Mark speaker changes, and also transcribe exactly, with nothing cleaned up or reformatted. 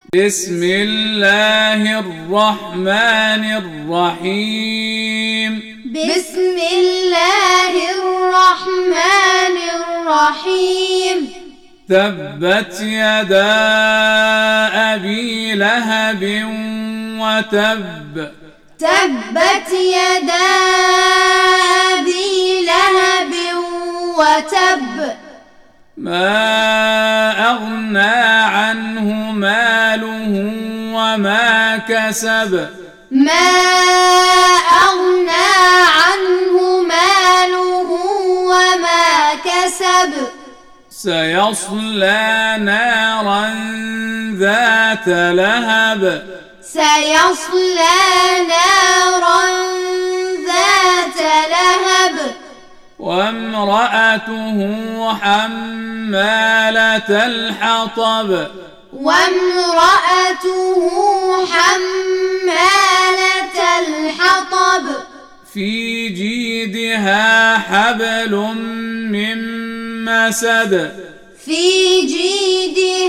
Speaker 1: بسم الله الرحمن الرحيم
Speaker 2: بسم الله الرحمن الرحيم
Speaker 1: تبت يدا أبي لهب وتب
Speaker 2: تبت يدا أبي لهب وتب
Speaker 1: ما أغنى عنه ماله وما كسب
Speaker 2: ما أغنى عنه ماله وما كسب
Speaker 1: سيصلى نارا ذات لهب
Speaker 2: سيصلى نارا ذات لهب
Speaker 1: وامرأته حمالة الحطب
Speaker 2: وامرأته حمالة الحطب
Speaker 1: في جيدها حبل من مسد
Speaker 2: في جيدها